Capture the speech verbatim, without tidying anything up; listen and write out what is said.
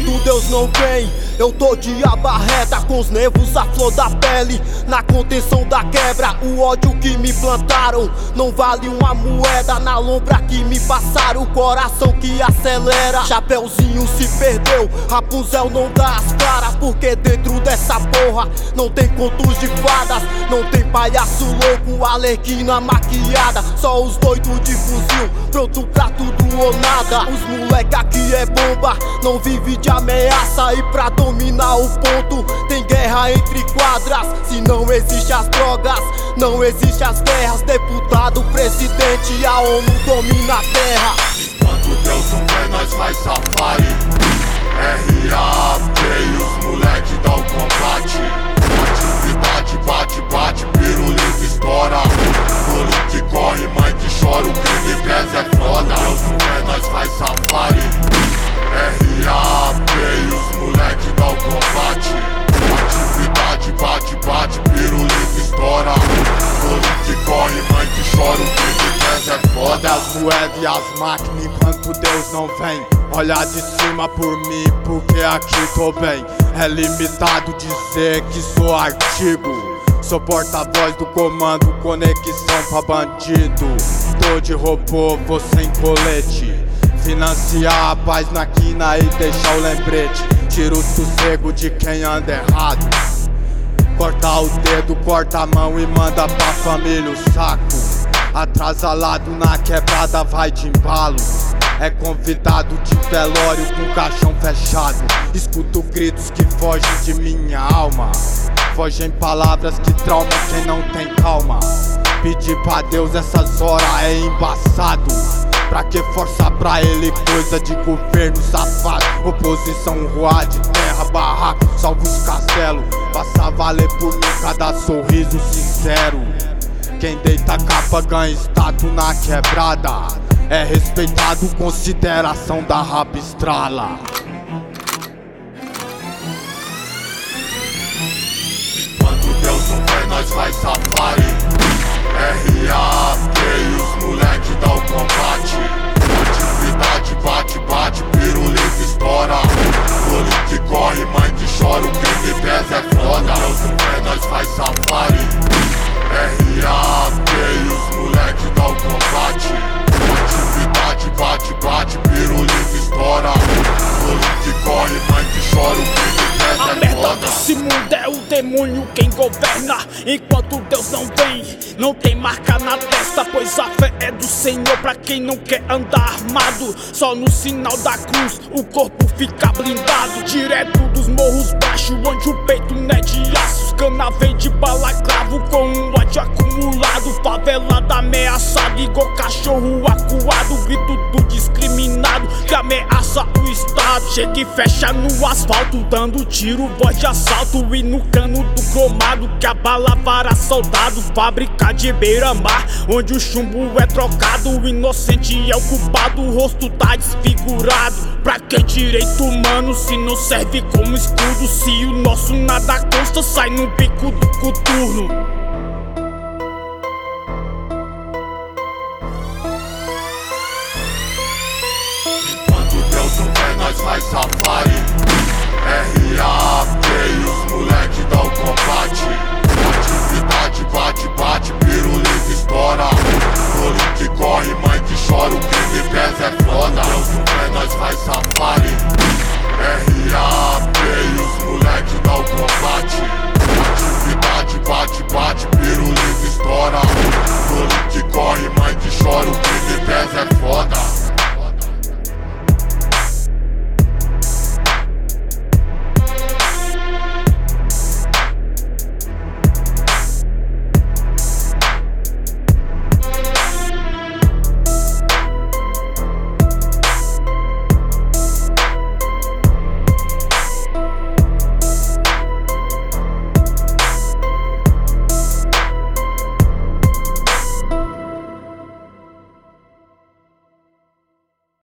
Enquanto Deus não vem, eu tô de abarreta, com os nervos à flor da pele, na contenção da quebra. O ódio que me plantaram não vale uma moeda, na lombra que me passaram, o coração que acelera. Chapeuzinho se perdeu, Rapunzel não dá as caras, porque dentro dessa porra não tem contos de fadas, não tem palhaço louco, Arlequina maquiada, só os doidos de fuzil, pronto pra tudo ou nada. Os moleque aqui é bomba, não vive de ameaça, e pra dominar o ponto tem guerra entre quadras. Se não existe as drogas, não existe as guerras. Deputado, presidente, a ONU domina a terra. Enquanto Deus não vê, nós faz safari. R A P e os moleque dá o combate. Atividade bate, bate, pirulito estoura. Bolo que corre, mãe que chora, o crime pesa é foda. Deus não vê, nós faz safari. R A P e os moleque dá o combate. Atividade bate, bate, pirulito estoura. Bolo que corre, mãe que chora, o crime pesa é foda. As moedas e as máquinas enquanto Deus não vem. Olha de cima por mim, porque aqui tô bem. É limitado dizer que sou artigo. Sou porta-voz do comando, conexão pra bandido. Tô de robô, vou sem colete. Financiar a paz na quina e deixar o lembrete. Tira o sossego de quem anda errado. Corta o dedo, corta a mão e manda pra família o saco. Atrasalado na quebrada vai de embalo. É convidado de velório com caixão fechado. Escuto gritos que fogem de minha alma. Fogem palavras que traumam quem não tem calma. Pedir pra Deus essas horas é embaçado. Pra que forçar pra ele coisa de governo safado? Oposição, rua de terra, barraco, salva os castelos. Passa a valer por mim cada sorriso sincero. Quem deita capa ganha status na quebrada. É respeitado, consideração da rapa estrala. Enquanto Deus não vê, nós faz safari. R A P e os moleque dá o combate. Atividade bate, bate, pirulito estoura. Bolo que corre, mãe que chora, o crime pesa é foda. Deus não vê, nós faz safari. R A P e os moleque dá o combate. Atividade bate, bate, pirulito estoura. Bolo que corre, mãe que chora, o crime pesa A é merda foda. desse mundo é o demônio quem governa. Enquanto Deus não vem, não tem marca na testa, pois a fé é do Senhor pra quem não quer andar armado. Só no sinal da cruz o corpo fica blindado. Direto dos morros baixos, onde o peito não é de aço. Os cana vem de balaclavo com um ódio acumulado. Favelada ameaçada, igual cachorro acuado. Grito do discriminado que ameaça o Estado. Chega e fecha no asfalto, dando tiro, voz de assalto. E no cano do cromado que abala para soldado. Fábrica de beira-mar, onde o chumbo é trocado. O inocente é o culpado, o rosto tá desfigurado. Pra que direito humano se não serve como escudo? Se o nosso nada consta, sai no bico do coturno.